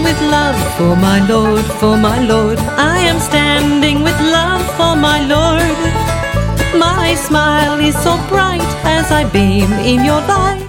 with love for my Lord, for my Lord. I am standing with love for my Lord. My smile is so bright as I beam in your light.